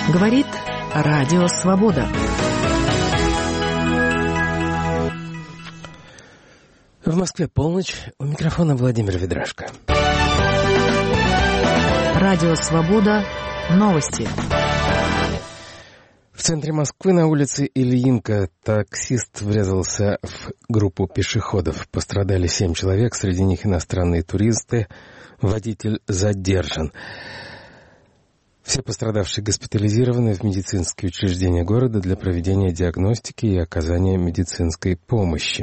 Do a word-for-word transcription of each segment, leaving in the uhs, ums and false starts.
Говорит Радио Свобода. В Москве полночь. У микрофона Владимир Ведрашко. Радио Свобода. Новости. В центре Москвы на улице Ильинка таксист врезался в группу пешеходов. Пострадали семь человек, среди них иностранные туристы. Водитель задержан. Все пострадавшие госпитализированы в медицинские учреждения города для проведения диагностики и оказания медицинской помощи.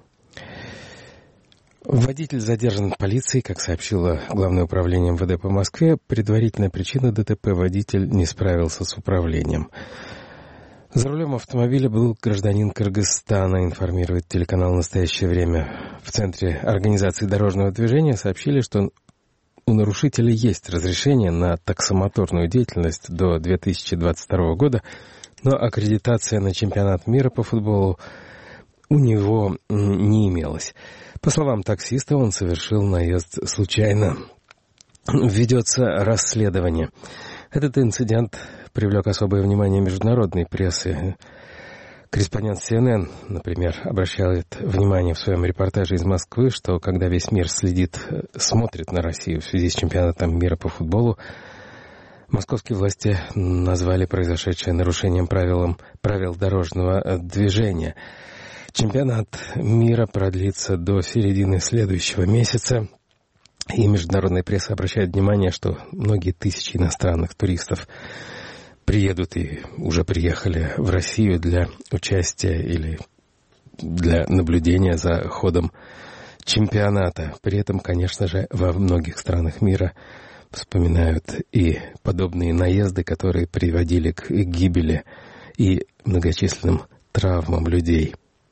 Водитель задержан полицией, как сообщило Главное управление эм вэ дэ по Москве. Предварительная причина ДТП — водитель не справился с управлением. За рулем автомобиля был гражданин Кыргызстана, информирует телеканал «Настоящее время». В Центре организации дорожного движения сообщили, что у нарушителя есть разрешение на таксомоторную деятельность до две тысячи двадцать второго года, но аккредитация на чемпионат мира по футболу у него не имелась. По словам таксиста, он совершил наезд случайно. Ведется расследование. Этот инцидент привлек особое внимание международной прессы. Корреспондент си эн эн, например, обращает внимание в своем репортаже из Москвы, что когда весь мир следит, смотрит на Россию в связи с чемпионатом мира по футболу, московские власти назвали произошедшее нарушением правилам, правил дорожного движения. Чемпионат мира продлится до середины следующего месяца, и международная пресса обращает внимание, что многие тысячи иностранных туристов приедут и уже приехали в Россию для участия или для наблюдения за ходом чемпионата. При этом, конечно же, во многих странах мира вспоминают и подобные наезды, которые приводили к гибели и многочисленным травмам людей.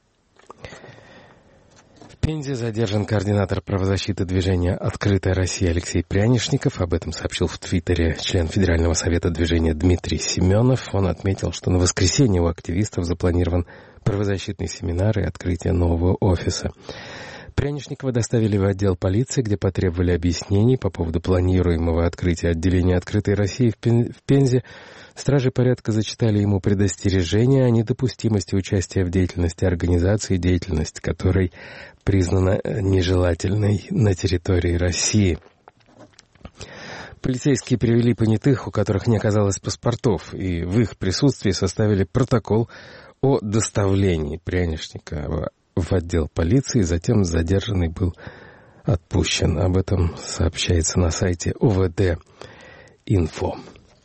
В Пензе задержан координатор правозащиты движения «Открытая Россия» Алексей Прянишников. Об этом сообщил в Твиттере член Федерального совета движения Дмитрий Семенов. Он отметил, что на воскресенье у активистов запланирован правозащитный семинар и открытие нового офиса. Прянишникова доставили в отдел полиции, где потребовали объяснений по поводу планируемого открытия отделения «Открытой России» в Пензе. Стражи порядка зачитали ему предостережение о недопустимости участия в деятельности организации, деятельность которой признана нежелательной на территории России. Полицейские привели понятых, у которых не оказалось паспортов, и в их присутствии составили протокол о доставлении Прянишникова в отдел полиции, затем задержанный был отпущен. Об этом сообщается на сайте о вэ дэ инфо.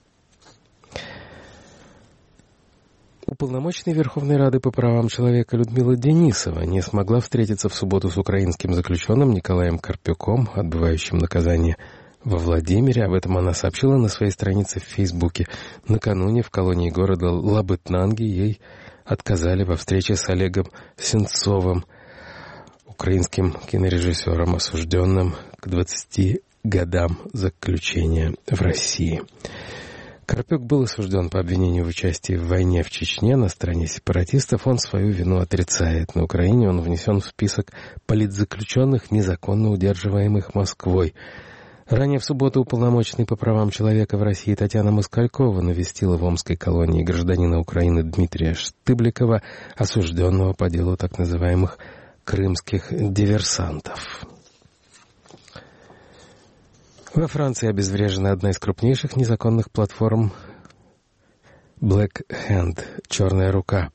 Уполномоченный Верховной Рады по правам человека Людмила Денисова не смогла встретиться в субботу с украинским заключенным Николаем Карпюком, отбывающим наказание во Владимире. Об этом она сообщила на своей странице в Фейсбуке. Накануне в колонии города Лабытнанги ей отказали во встрече с Олегом Сенцовым, украинским кинорежиссером, осужденным к двадцати годам заключения в России. Карпюк был осужден по обвинению в участии в войне в Чечне на стороне сепаратистов. Он свою вину отрицает. На Украине он внесен в список политзаключенных, незаконно удерживаемых Москвой. Ранее в субботу уполномоченный по правам человека в России Татьяна Москалькова навестила в омской колонии гражданина Украины Дмитрия Штыбликова, осужденного по делу так называемых крымских диверсантов. Во Франции обезврежена одна из крупнейших незаконных платформ Black Hand, «Черная рука».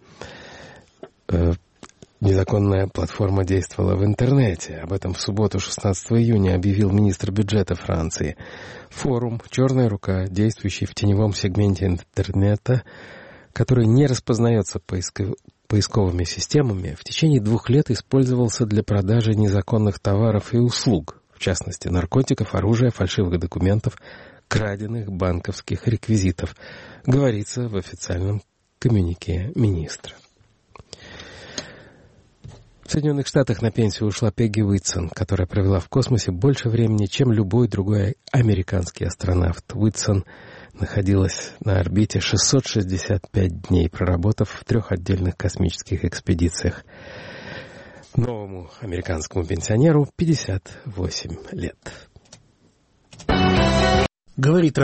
Незаконная платформа действовала в интернете. Об этом в субботу, шестнадцатого июня, объявил министр бюджета Франции. Форум «Черная рука», действующий в теневом сегменте интернета, который не распознается поисков... поисковыми системами, в течение двух лет использовался для продажи незаконных товаров и услуг, в частности, наркотиков, оружия, фальшивых документов, краденных банковских реквизитов, говорится в официальном коммюнике министра. В Соединенных Штатах на пенсию ушла Пегги Уитсон, которая провела в космосе больше времени, чем любой другой американский астронавт. Уитсон находилась на орбите шестьсот шестьдесят пять дней, проработав в трех отдельных космических экспедициях. Новому американскому пенсионеру пятьдесят восемь лет. Говорит